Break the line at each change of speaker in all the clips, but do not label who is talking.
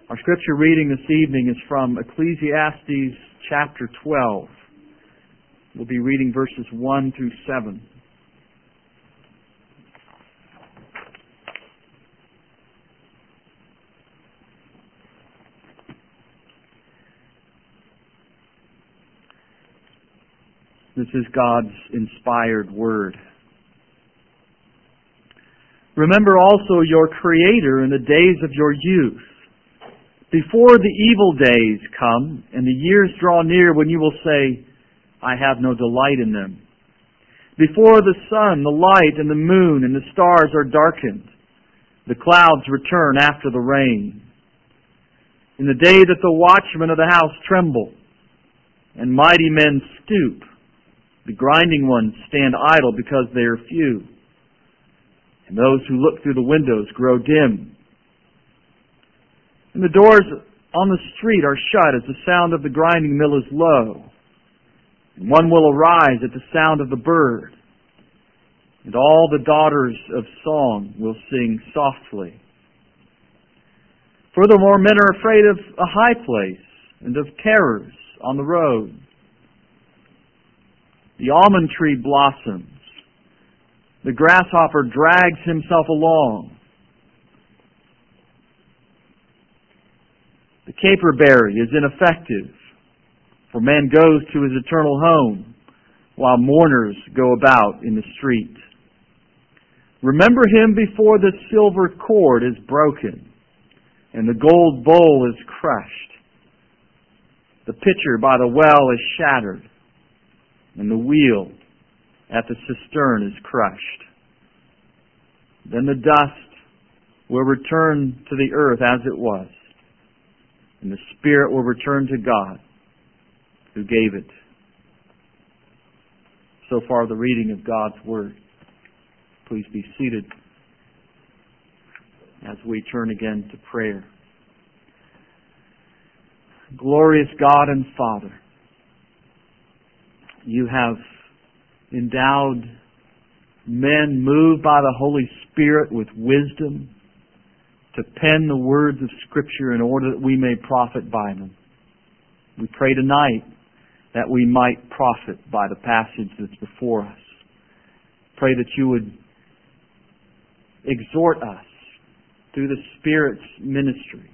Our scripture reading this evening is from Ecclesiastes chapter 12. We'll be reading verses 1 through 7. This is God's inspired word. Remember also your Creator in the days of your youth, before the evil days come and the years draw near when you will say, I have no delight in them. Before the sun, the light, and the moon, and the stars are darkened, the clouds return after the rain. In the day that the watchmen of the house tremble, and mighty men stoop, the grinding ones stand idle because they are few, and those who look through the windows grow dim. And the doors on the street are shut as the sound of the grinding mill is low. And one will arise at the sound of the bird. And all the daughters of song will sing softly. Furthermore, men are afraid of a high place and of terrors on the road. The almond tree blossoms. The grasshopper drags himself along. The caperberry is ineffective, for man goes to his eternal home, while mourners go about in the street. Remember him before the silver cord is broken, and the gold bowl is crushed. The pitcher by the well is shattered, and the wheel at the cistern is crushed. Then the dust will return to the earth as it was, and the spirit will return to God who gave it. So far, the reading of God's Word. Please be seated as we turn again to prayer. Glorious God and Father, you have endowed men moved by the Holy Spirit with wisdom to pen the words of Scripture in order that we may profit by them. We pray tonight that we might profit by the passage that's before us. Pray that you would exhort us through the Spirit's ministry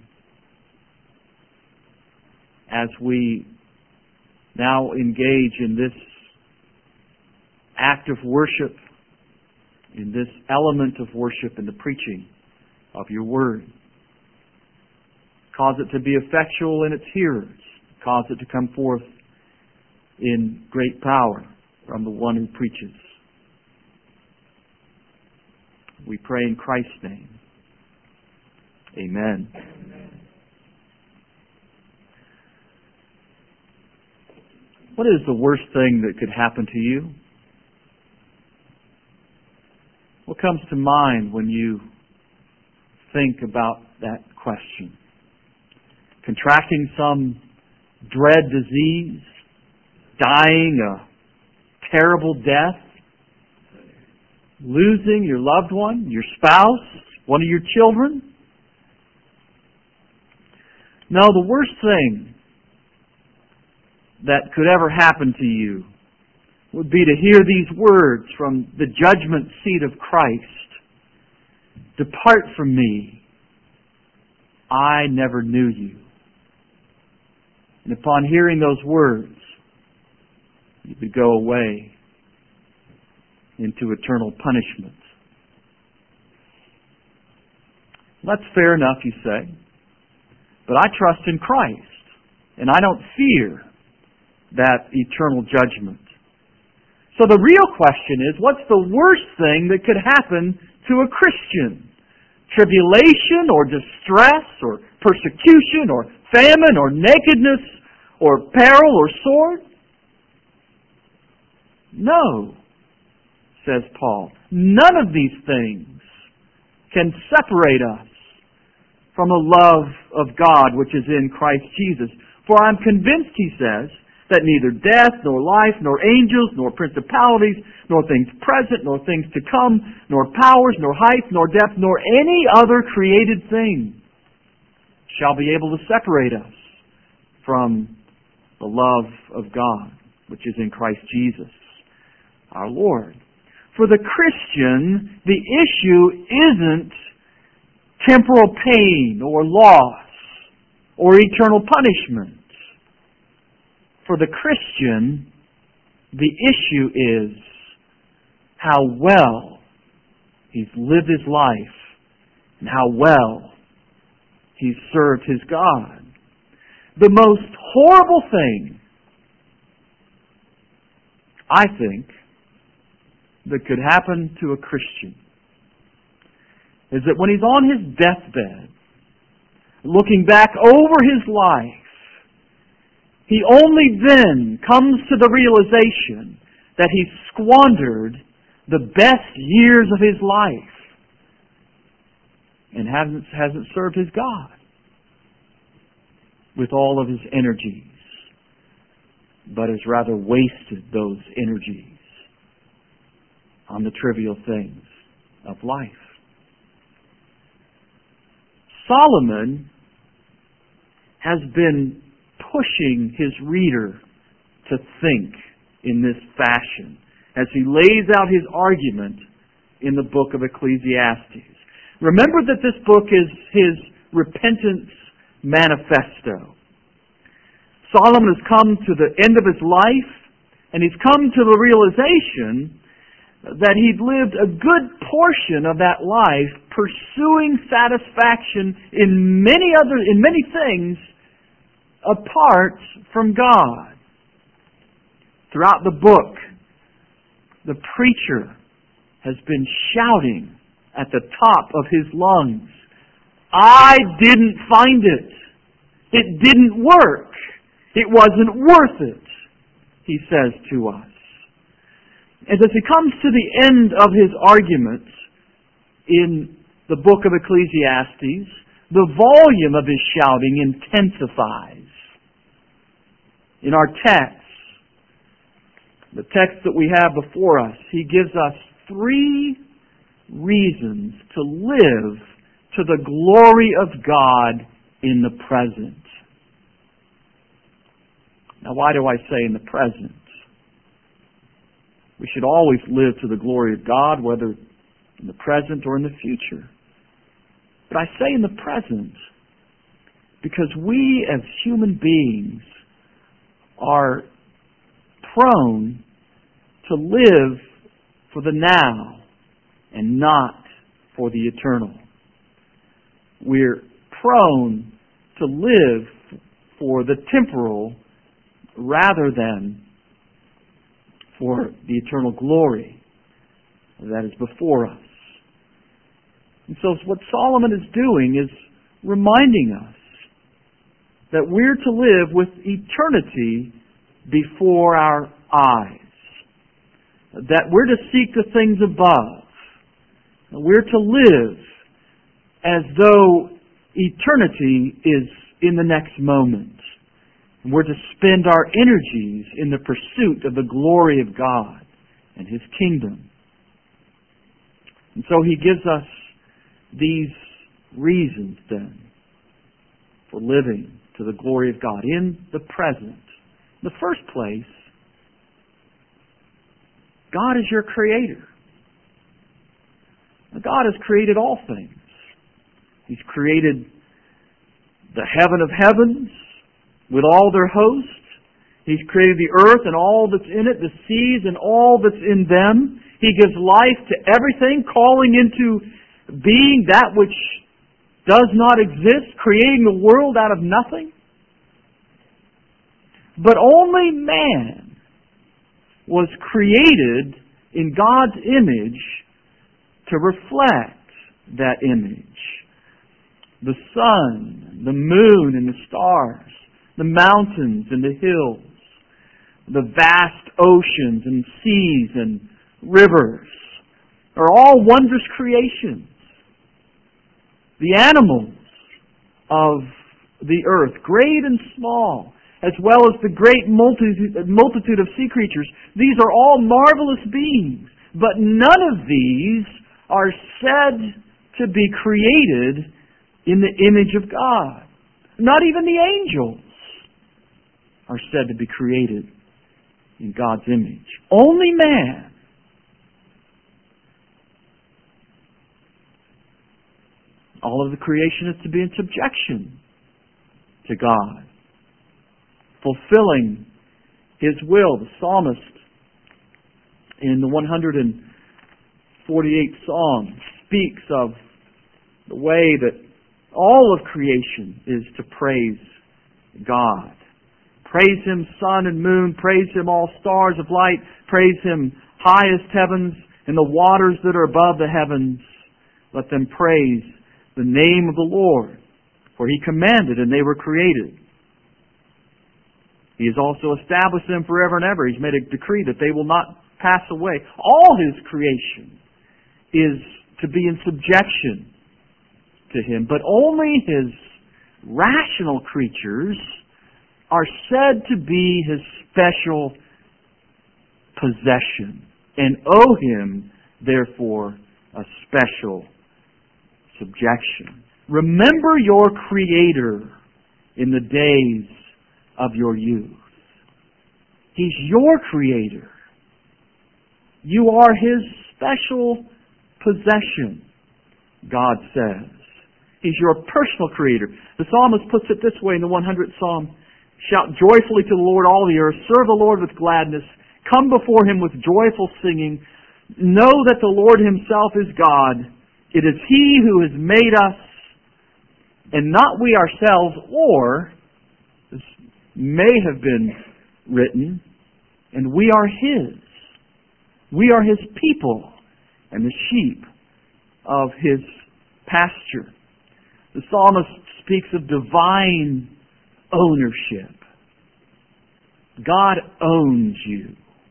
as we now engage in this act of worship, in this element of worship in the preaching of your Word. Cause it to be effectual in its hearers. Cause it to come forth in great power from the one who preaches. We pray in Christ's name. Amen. What is the worst thing that could happen to you? What comes to mind when you think about that question? Contracting some dread disease? Dying a terrible death? Losing your loved one, your spouse, one of your children? No, the worst thing that could ever happen to you would be to hear these words from the judgment seat of Christ. Depart from me. I never knew you. And upon hearing those words, you would go away into eternal punishment. That's fair enough, you say. But I trust in Christ, and I don't fear that eternal judgment. So the real question is, what's the worst thing that could happen to a Christian? Tribulation or distress or persecution or famine or nakedness or peril or sword? No, says Paul. None of these things can separate us from the love of God which is in Christ Jesus. For I'm convinced, he says, that neither death, nor life, nor angels, nor principalities, nor things present, nor things to come, nor powers, nor height, nor depth, nor any other created thing shall be able to separate us from the love of God, which is in Christ Jesus, our Lord. For the Christian, the issue isn't temporal pain or loss or eternal punishment. For the Christian, the issue is how well he's lived his life and how well he's served his God. The most horrible thing, I think, that could happen to a Christian is that when he's on his deathbed, looking back over his life, he only then comes to the realization that he's squandered the best years of his life and hasn't served his God with all of his energies, but has rather wasted those energies on the trivial things of life. Solomon has been pushing his reader to think in this fashion as he lays out his argument in the book of Ecclesiastes. Remember that this book is his repentance manifesto. Solomon has come to the end of his life, and he's come to the realization that he'd lived a good portion of that life pursuing satisfaction in many things apart from God. Throughout the book, the preacher has been shouting at the top of his lungs, "I didn't find it. It didn't work. It wasn't worth it," he says to us. And as he comes to the end of his arguments in the book of Ecclesiastes, the volume of his shouting intensifies. In our text, the text that we have before us, he gives us 3 reasons to live to the glory of God in the present. Now, why do I say in the present? We should always live to the glory of God, whether in the present or in the future. But I say in the present because we as human beings are prone to live for the now and not for the eternal. We're prone to live for the temporal rather than for the eternal glory that is before us. And so what Solomon is doing is reminding us that we're to live with eternity before our eyes. That we're to seek the things above. We're to live as though eternity is in the next moment. And we're to spend our energies in the pursuit of the glory of God and His kingdom. And so he gives us these reasons then for living to the glory of God in the present. In the first place, God is your creator. God has created all things. He's created the heaven of heavens with all their hosts. He's created the earth and all that's in it, the seas and all that's in them. He gives life to everything, calling into being that which does not exist, creating the world out of nothing. But only man was created in God's image to reflect that image. The sun, the moon and the stars, the mountains and the hills, the vast oceans and seas and rivers are all wondrous creations. The animals of the earth, great and small, as well as the great multitude of sea creatures, these are all marvelous beings. But none of these are said to be created in the image of God. Not even the angels are said to be created in God's image. Only man. All of the creation is to be in subjection to God, fulfilling His will. The psalmist in the 148th Psalm speaks of the way that all of creation is to praise God. Praise Him, sun and moon. Praise Him, all stars of light. Praise Him, highest heavens and the waters that are above the heavens. Let them praise the name of the Lord, for He commanded and they were created. He has also established them forever and ever. He's made a decree that they will not pass away. All His creation is to be in subjection to Him, but only His rational creatures are said to be His special possession and owe Him, therefore, a special subjection. Remember your Creator in the days of your youth. He's your Creator. You are His special possession, God says. He's your personal Creator. The psalmist puts it this way in the 100th Psalm. Shout joyfully to the Lord, all the earth. Serve the Lord with gladness. Come before Him with joyful singing. Know that the Lord Himself is God. It is He who has made us, and not we ourselves, or, this may have been written, and we are His. We are His people and the sheep of His pasture. The psalmist speaks of divine ownership. God owns you.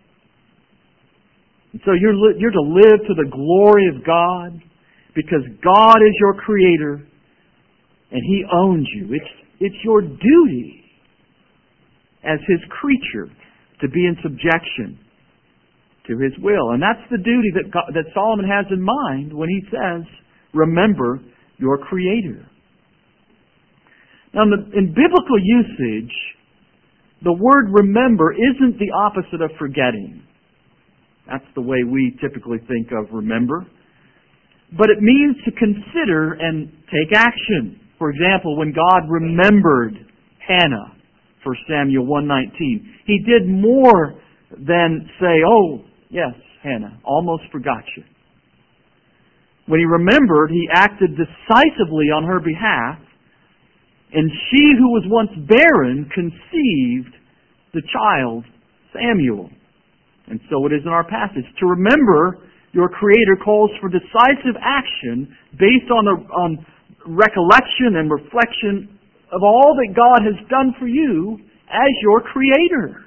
And so you're to live to the glory of God because God is your Creator and He owns you. It's your duty as His creature to be in subjection to His will. And that's the duty that Solomon has in mind when he says, remember your Creator. Now, in biblical usage, the word remember isn't the opposite of forgetting. That's the way we typically think of remember. But it means to consider and take action. For example, when God remembered Hannah, 1 Samuel 1:19, He did more than say, oh, yes, Hannah, almost forgot you. When He remembered, He acted decisively on her behalf, and she who was once barren conceived the child, Samuel. And so it is in our passage. To remember your Creator calls for decisive action based on recollection and reflection of all that God has done for you as your Creator.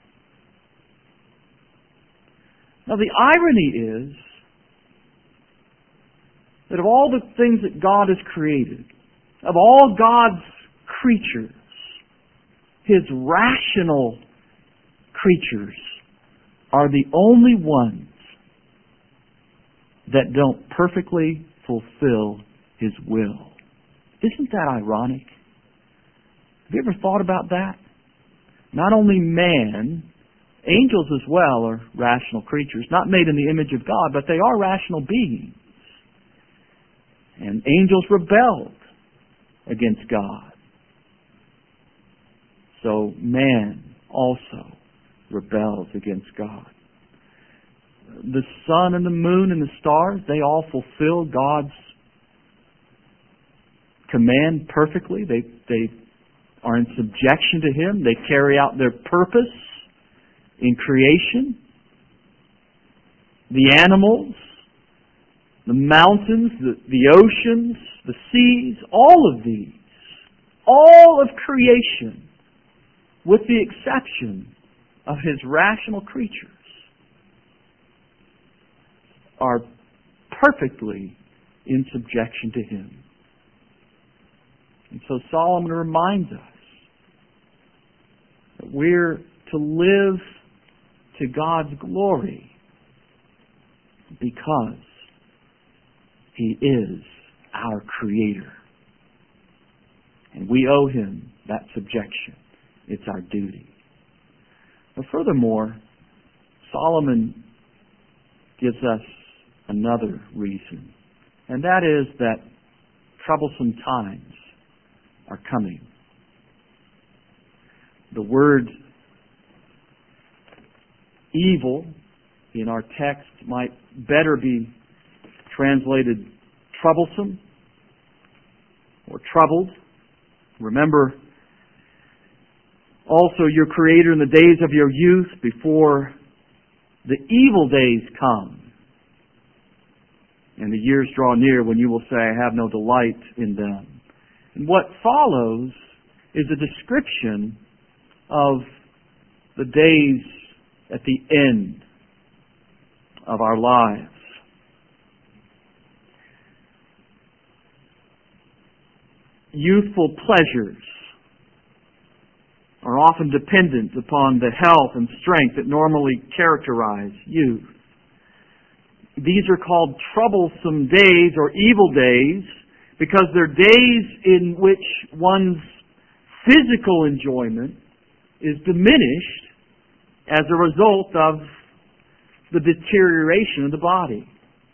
Now the irony is that of all the things that God has created, of all God's creatures, His rational creatures are the only ones that don't perfectly fulfill His will. Isn't that ironic? Have you ever thought about that? Not only man, angels as well are rational creatures, not made in the image of God, but they are rational beings. And angels rebelled against God. So man also rebels against God. The sun and the moon and the stars, they all fulfill God's command perfectly. They are in subjection to Him. They carry out their purpose in creation. The animals, the mountains, the oceans, the seas, all of these, all of creation, with the exception of His rational creatures, are perfectly in subjection to Him. And so Solomon reminds us that we're to live to God's glory because He is our Creator. And we owe Him that subjection. It's our duty. But furthermore, Solomon gives us another reason, and that is that troublesome times are coming. The word evil in our text might better be translated troublesome or troubled. Remember also your Creator in the days of your youth, before the evil days come and the years draw near when you will say, I have no delight in them. And what follows is a description of the days at the end of our lives. Youthful pleasures are often dependent upon the health and strength that normally characterize youth. These are called troublesome days or evil days because they're days in which one's physical enjoyment is diminished as a result of the deterioration of the body.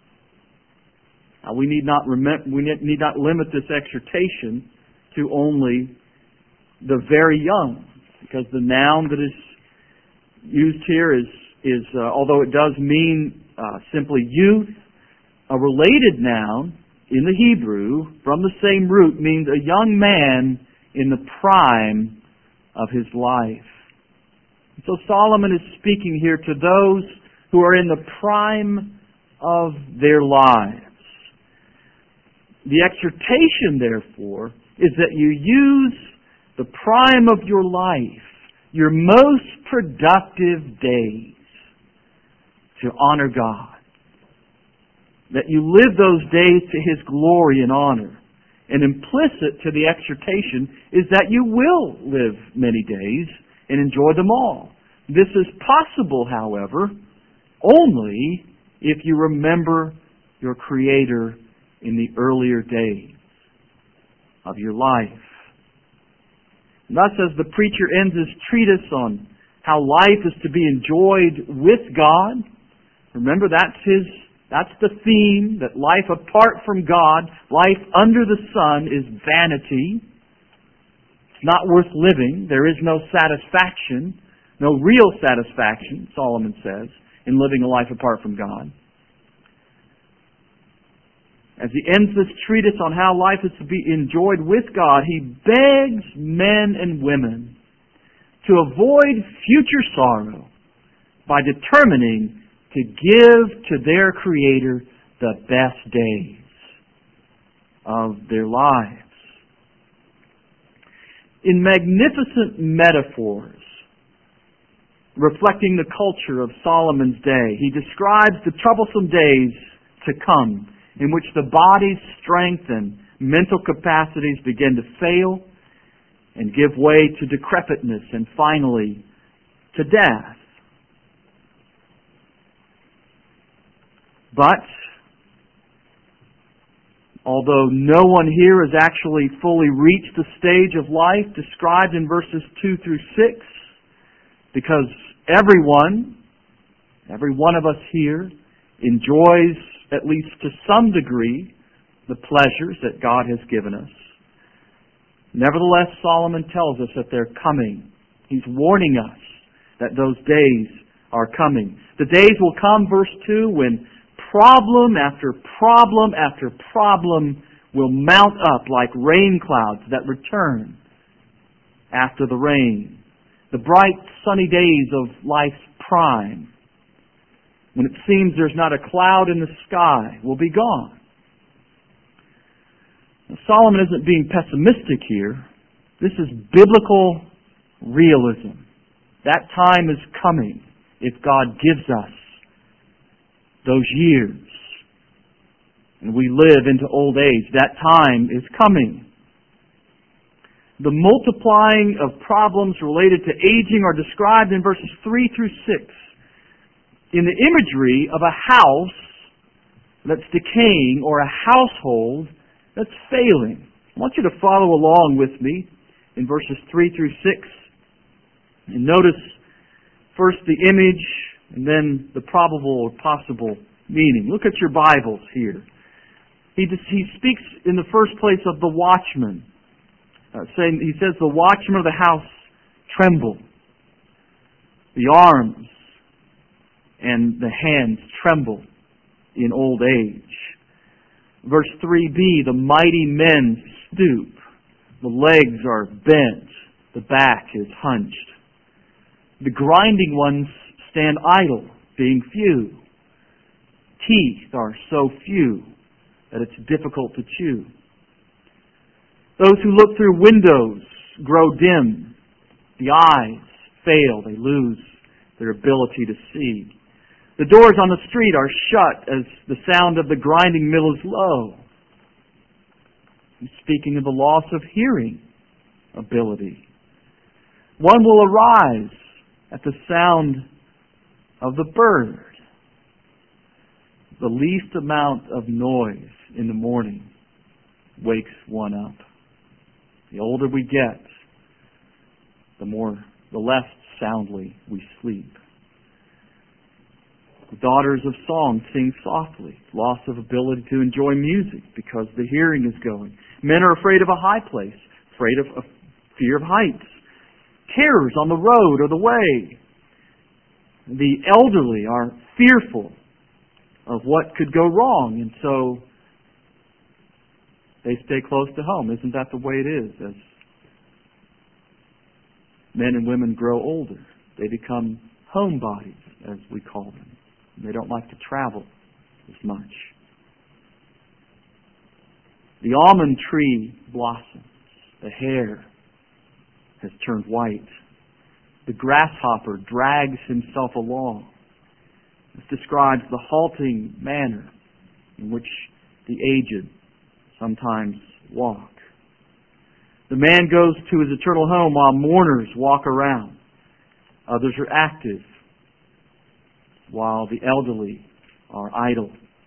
We need not limit this exhortation to only the very young, because the noun that is used here is although it does mean simply youth, a related noun in the Hebrew from the same root means a young man in the prime of his life. So Solomon is speaking here to those who are in the prime of their lives. The exhortation, therefore, is that you use the prime of your life, your most productive days, to honor God. That you live those days to His glory and honor. And implicit to the exhortation is that you will live many days and enjoy them all. This is possible, however, only if you remember your Creator in the earlier days of your life. And thus, as the preacher ends his treatise on how life is to be enjoyed with God, remember that's the theme, that life apart from God, life under the sun, is vanity. It's not worth living. There is no satisfaction, no real satisfaction, Solomon says, in living a life apart from God. As he ends this treatise on how life is to be enjoyed with God, he begs men and women to avoid future sorrow by determining to give to their Creator the best days of their lives. In magnificent metaphors reflecting the culture of Solomon's day, he describes the troublesome days to come, in which the body's strength and mental capacities begin to fail and give way to decrepitness and finally to death. But, although no one here has actually fully reached the stage of life described in verses 2 through 6, because every one of us here enjoys, at least to some degree, the pleasures that God has given us. Nevertheless, Solomon tells us that they're coming. He's warning us that those days are coming. The days will come, verse 2, when problem after problem after problem will mount up like rain clouds that return after the rain. The bright sunny days of life's prime, when it seems there's not a cloud in the sky, will be gone. Now, Solomon isn't being pessimistic here. This is biblical realism. That time is coming if God gives us those years and we live into old age. That time is coming. The multiplying of problems related to aging are described in verses 3 through 6. In the imagery of a house that's decaying or a household that's failing. I want you to follow along with me in verses 3 through 6. And notice first the image and then the probable or possible meaning. Look at your Bibles here. He speaks in the first place of the watchman. He says the watchman of the house tremble. The arms and the hands tremble in old age. Verse 3b, the mighty men stoop. The legs are bent. The back is hunched. The grinding ones stand idle, being few. Teeth are so few that it's difficult to chew. Those who look through windows grow dim. The eyes fail. They lose their ability to see. The doors on the street are shut as the sound of the grinding mill is low. I'm speaking of the loss of hearing ability. One will arise at the sound of the bird. The least amount of noise in the morning wakes one up. The older we get, the less soundly we sleep. The daughters of song sing softly. Loss of ability to enjoy music because the hearing is going. Men are afraid of a high place, afraid of fear of heights. Terrors on the road or the way. The elderly are fearful of what could go wrong, and so they stay close to home. Isn't that the way it is? As men and women grow older, they become homebodies, as we call them. They don't like to travel as much. The almond tree blossoms. The hair has turned white. The grasshopper drags himself along. This describes the halting manner in which the aged sometimes walk. The man goes to his eternal home while mourners walk around. Others are active, while the elderly are idle.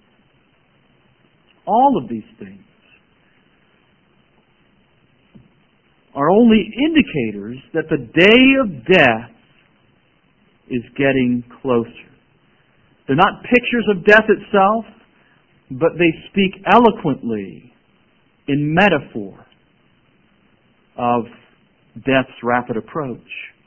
All of these things are only indicators that the day of death is getting closer. They're not pictures of death itself, but they speak eloquently in metaphor of death's rapid approach.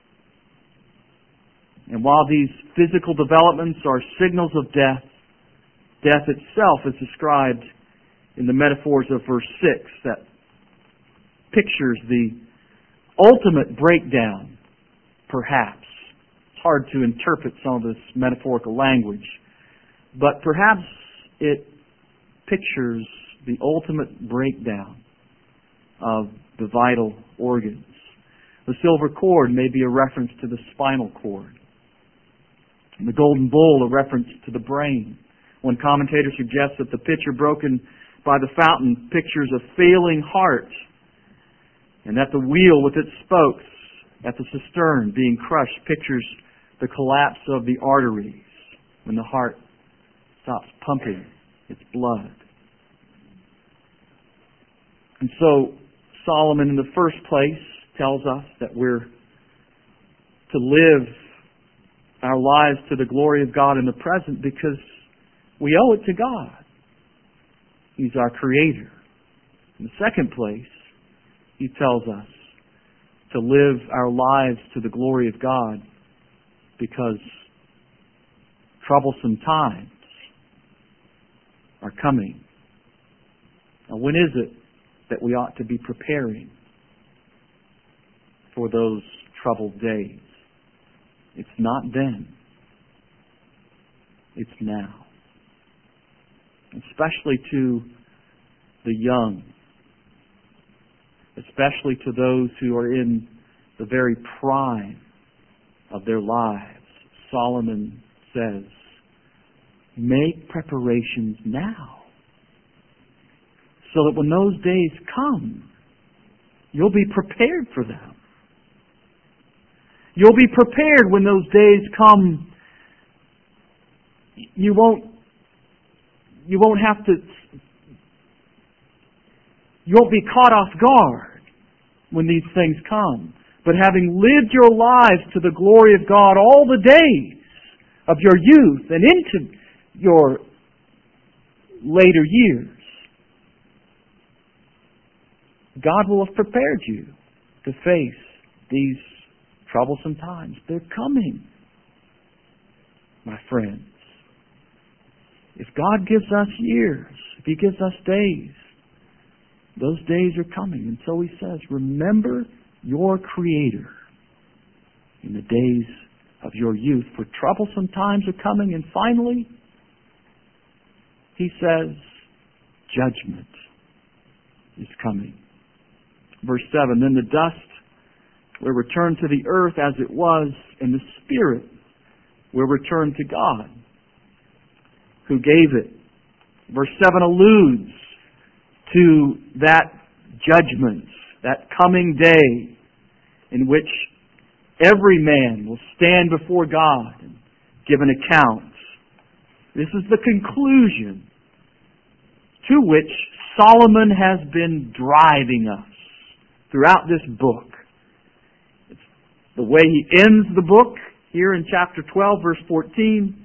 And while these physical developments are signals of death, death itself is described in the metaphors of verse 6 that pictures the ultimate breakdown, perhaps. It's hard to interpret some of this metaphorical language, but perhaps it pictures the ultimate breakdown of the vital organs. The silver cord may be a reference to the spinal cord. The golden bowl, a reference to the brain. One commentator suggests that the pitcher broken by the fountain pictures a failing heart, and that the wheel with its spokes at the cistern being crushed pictures the collapse of the arteries when the heart stops pumping its blood. And so Solomon in the first place tells us that we're to live our lives to the glory of God in the present because we owe it to God. He's our Creator. In the second place, He tells us to live our lives to the glory of God because troublesome times are coming. Now, when is it that we ought to be preparing for those troubled days? It's not then. It's now. Especially to the young. Especially to those who are in the very prime of their lives. Solomon says, make preparations now, so that when those days come, you'll be prepared for them. You'll be prepared when those days come. You won't have to You won't be caught off guard when these things come. But having lived your lives to the glory of God all the days of your youth and into your later years, God will have prepared you to face these troublesome times. They're coming, my friends. If God gives us years, if He gives us days, those days are coming. And so He says, remember your Creator in the days of your youth, for troublesome times are coming. And finally, He says, judgment is coming. Verse 7, then the dust will return to the earth as it was, and the Spirit will return to God, who gave it. Verse 7 alludes to that judgment, that coming day in which every man will stand before God and give an account. This is the conclusion to which Solomon has been driving us throughout this book. It's the way he ends the book here in chapter 12, verse 14.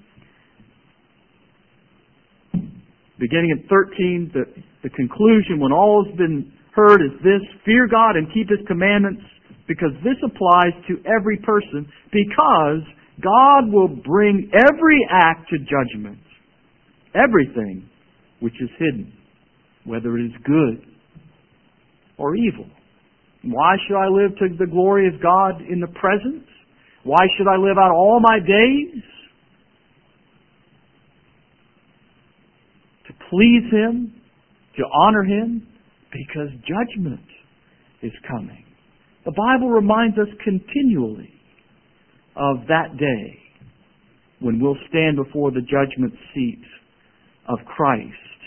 Beginning at 13, the conclusion, when all has been heard, is this: fear God and keep His commandments, because this applies to every person, because God will bring every act to judgment, everything which is hidden, whether it is good or evil. Why should I live to the glory of God in the present? Why should I live out all my days to please Him, to honor Him? Because judgment is coming. The Bible reminds us continually of that day when we'll stand before the judgment seat of Christ.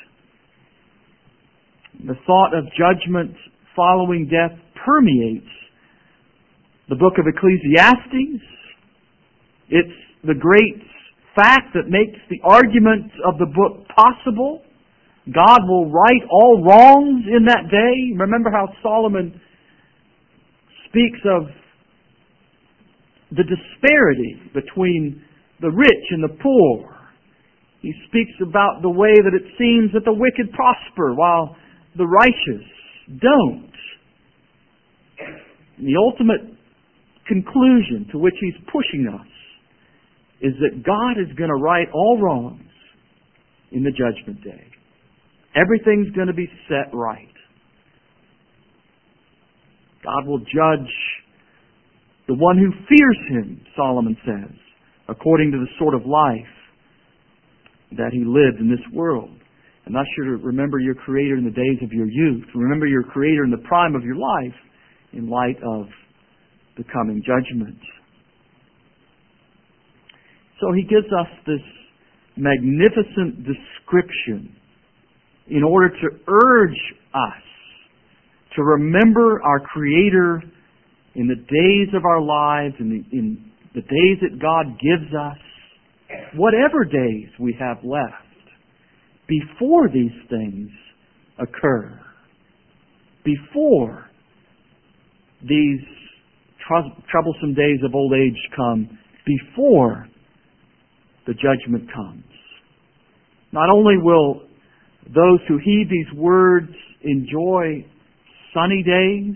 The thought of judgment following death permeates the book of Ecclesiastes. It's the great fact that makes the arguments of the book possible. God will right all wrongs in that day. Remember how Solomon speaks of the disparity between the rich and the poor. He speaks about the way that it seems that the wicked prosper while the righteous don't. And the ultimate conclusion to which he's pushing us is that God is going to right all wrongs in the judgment day. Everything's going to be set right. God will judge the one who fears Him, Solomon says, according to the sort of life that he lived in this world. And thus you're to remember your Creator in the days of your youth. Remember your Creator in the prime of your life in light of the coming judgment. So he gives us this magnificent description in order to urge us to remember our Creator in the days of our lives, in the days that God gives us, whatever days we have left, before these things occur, before these troublesome days of old age come, before the judgment comes. Not only will those who heed these words enjoy sunny days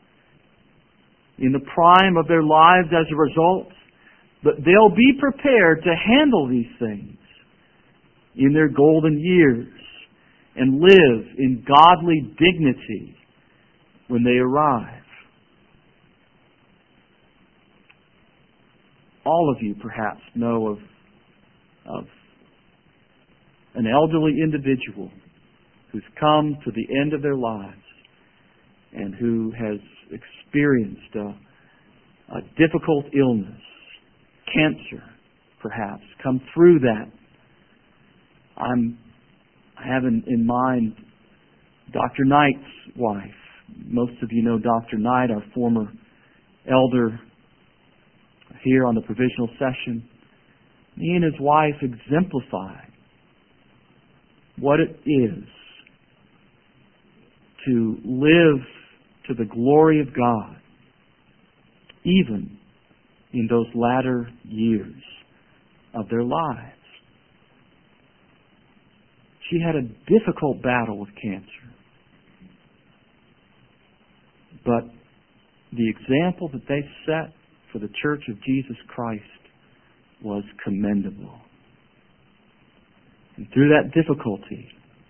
in the prime of their lives as a result, but they'll be prepared to handle these things in their golden years and live in godly dignity when they arrive. All of you perhaps know of an elderly individual who's come to the end of their lives and who has experienced a difficult illness, cancer perhaps, come through that. I have in mind Dr. Knight's wife. Most of you know Dr. Knight, our former elder here on the provisional session. He and his wife exemplified what it is to live to the glory of God, even in those latter years of their lives. She had a difficult battle with cancer. But the example that they set for the Church of Jesus Christ was commendable. And through that difficulty,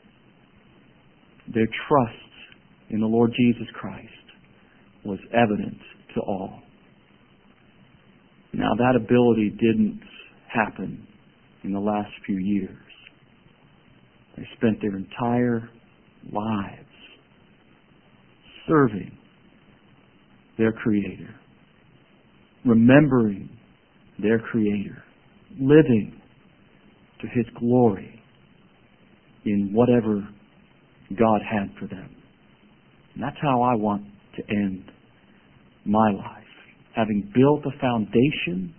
their trust in the Lord Jesus Christ was evident to all. Now, that ability didn't happen in the last few years. They spent their entire lives serving their Creator, remembering their Creator, living to His glory in whatever God had for them. And that's how I want to end my life, having built a foundation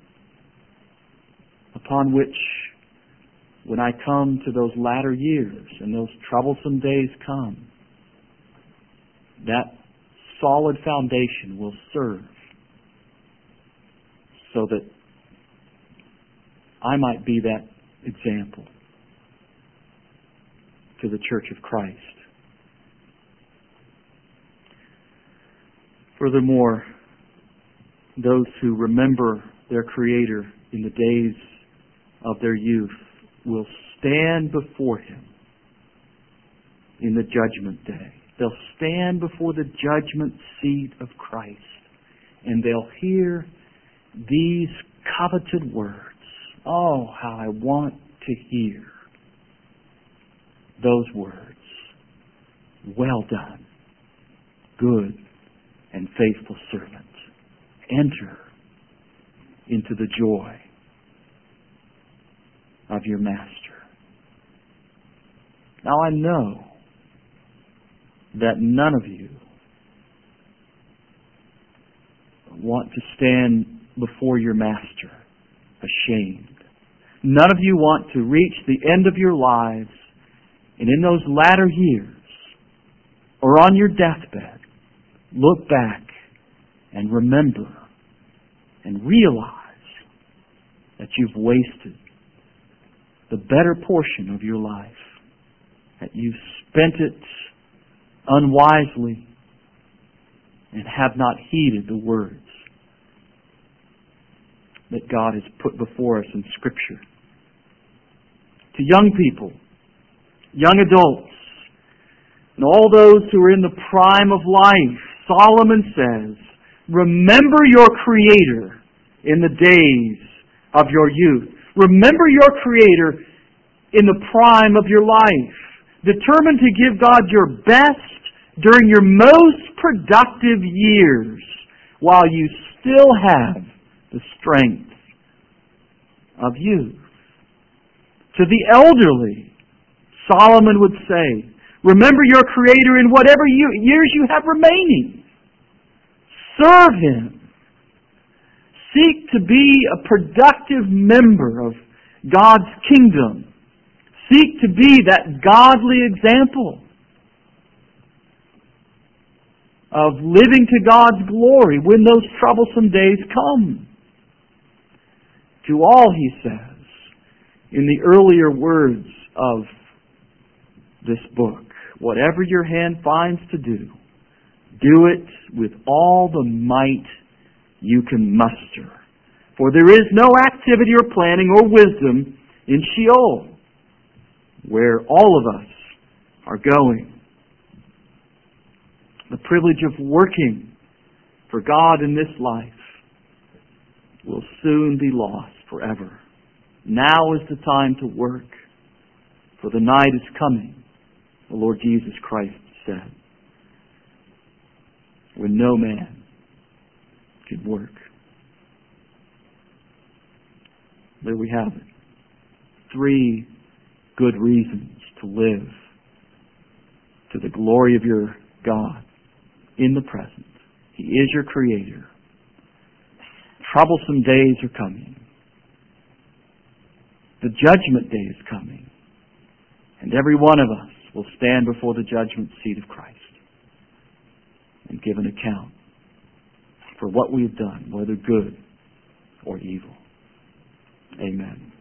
upon which, when I come to those latter years and those troublesome days come, that solid foundation will serve so that I might be that example to the Church of Christ. Furthermore, those who remember their Creator in the days of their youth will stand before Him in the judgment day. They'll stand before the judgment seat of Christ, and they'll hear these coveted words. Oh, how I want to hear those words. Well done, good and faithful servant. Enter into the joy of your Master. Now I know that none of you want to stand before your Master ashamed. None of you want to reach the end of your lives and in those latter years or on your deathbed look back and remember and realize that you've wasted the better portion of your life, that you've spent it unwisely and have not heeded the words that God has put before us in Scripture. To young people, young adults, and all those who are in the prime of life, Solomon says, remember your Creator in the days of your youth. Remember your Creator in the prime of your life. Determined to give God your best during your most productive years while you still have the strength of youth. To the elderly, Solomon would say, remember your Creator in whatever years you have remaining. Serve Him. Seek to be a productive member of God's kingdom. Seek to be that godly example of living to God's glory when those troublesome days come. To all, he says, in the earlier words of this book, whatever your hand finds to do, do it with all the might you can muster. For there is no activity or planning or wisdom in Sheol, where all of us are going. The privilege of working for God in this life will soon be lost forever. Now is the time to work, for the night is coming, the Lord Jesus Christ said, when no man can work. There we have it. 3 good reasons to live to the glory of your God in the present. He is your Creator. Troublesome days are coming. The judgment day is coming. And every one of us will stand before the judgment seat of Christ. and give an account for what we have done, whether good or evil. Amen.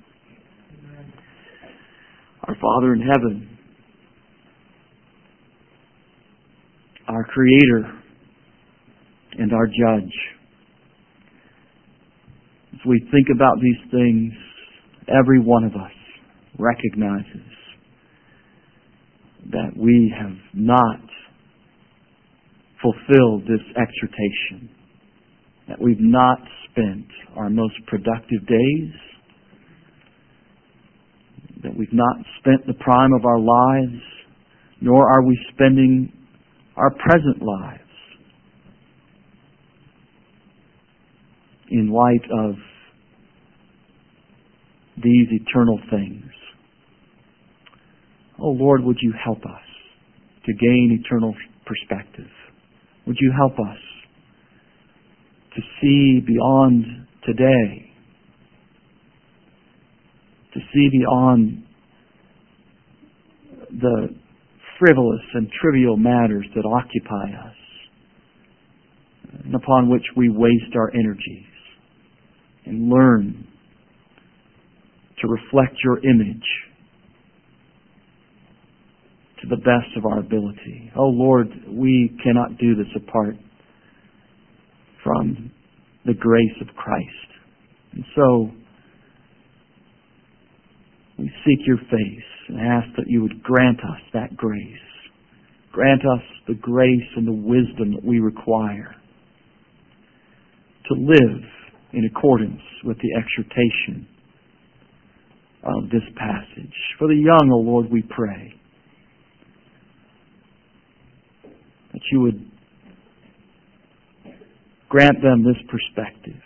Our Father in heaven, our Creator and our Judge, as we think about these things, every one of us recognizes that we have not fulfilled this exhortation, that we've not spent our most productive days, that we've not spent the prime of our lives, nor are we spending our present lives in light of these eternal things. Oh Lord, would you help us to gain eternal perspective? Would you help us to see beyond today, to see beyond the frivolous and trivial matters that occupy us and upon which we waste our energies, and learn to reflect your image to the best of our ability. Oh Lord, we cannot do this apart from the grace of Christ. And so we seek your face and ask that you would grant us that grace. Grant us the grace and the wisdom that we require to live in accordance with the exhortation of this passage. For the young, O Lord, we pray that you would grant them this perspective.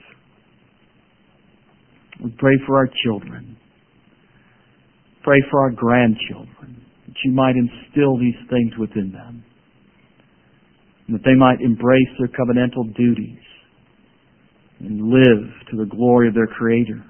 We pray for our children. Pray for our grandchildren, that you might instill these things within them, and that they might embrace their covenantal duties and live to the glory of their Creator.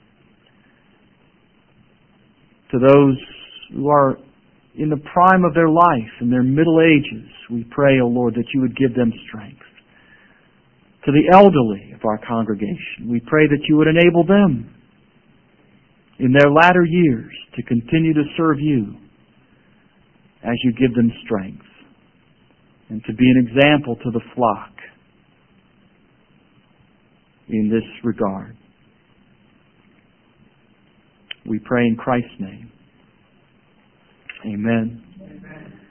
To those who are in the prime of their life, in their middle ages, we pray, O Lord, that you would give them strength. To the elderly of our congregation, we pray that you would enable them in their latter years to continue to serve you as you give them strength, and to be an example to the flock in this regard. We pray in Christ's name. Amen.